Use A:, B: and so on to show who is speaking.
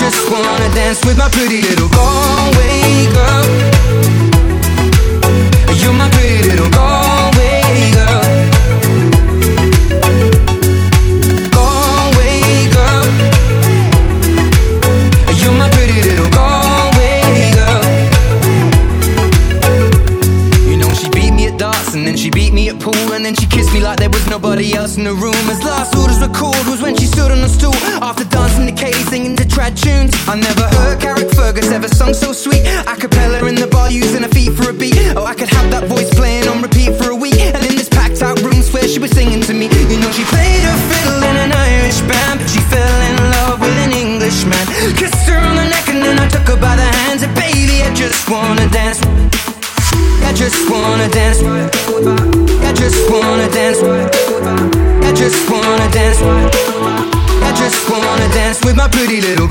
A: just wanna dance with my pretty little Galway girl. You're my pretty little Galway girl. Galway girl. You're my pretty little Galway girl. You know she beat me at darts, and then she beat me at pool, and then she kissed me like there was nobody else in the room. As last orders were called was when she stood on the stool, after dancing to Katie singing to trad tunes. I never heard Carrick Fergus ever sung so sweet. A cappella in the bar using her feet for a beat. Oh, I could have that voice playing on repeat for a week. And in this packed out room, swear she was singing to me. You know she played her fiddle in an Irish band, but she fell in love with an Englishman. Kissed her on the neck and then I took her by the hands. And baby, I just wanna dance. I just wanna dance. I just wanna dance. I just wanna dance. I just wanna dance with my pretty little